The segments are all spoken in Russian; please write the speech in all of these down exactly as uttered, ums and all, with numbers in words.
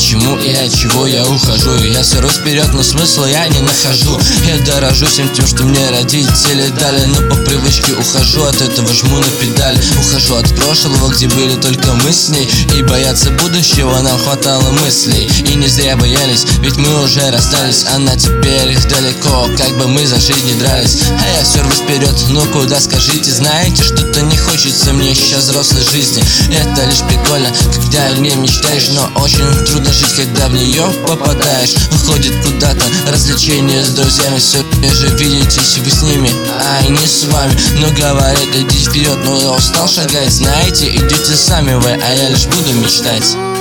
почему и от чего я ухожу. Я все рос вперед, но смысла я не нахожу. Я дорожу всем тем, что мне родители дали, но по привычке ухожу от этого, жму на педаль. Ухожу от прошлого, где были только мы с ней, и бояться будущего нам хватало мыслей. И не зря боялись, ведь мы уже расстались. Она теперь далеко, как бы мы за жизнь не дрались. А я все рвусь вперед, ну куда, скажите? Знаете, что-то не хочется мне сейчас взрослой жизни. Это лишь прикольно, когда не мечтаешь, но очень трудно жить, когда в нее попадаешь. Уходит куда-то развлечения с друзьями, все реже видитесь вы с ними, а не с вами. Но говорят, идите вперед, но я устал шагать. Знаете, идите сами вы, а я лишь буду мечтать.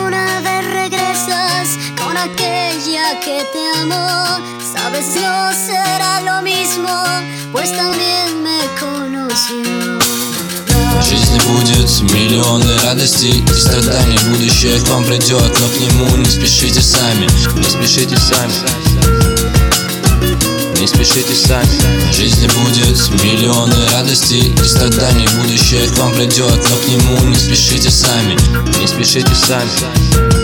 Que te amo, sabes no será lo mismo, pues también me conoció. В жизни будет миллионы радостей и страданий. Будущее к вам придет, но к нему не спешите сами. Не спешите сами. Не спешите сами. В жизни будет миллионы радостей и страданий. Будущее к вам придет, но к нему не спешите сами. Не спешите сами.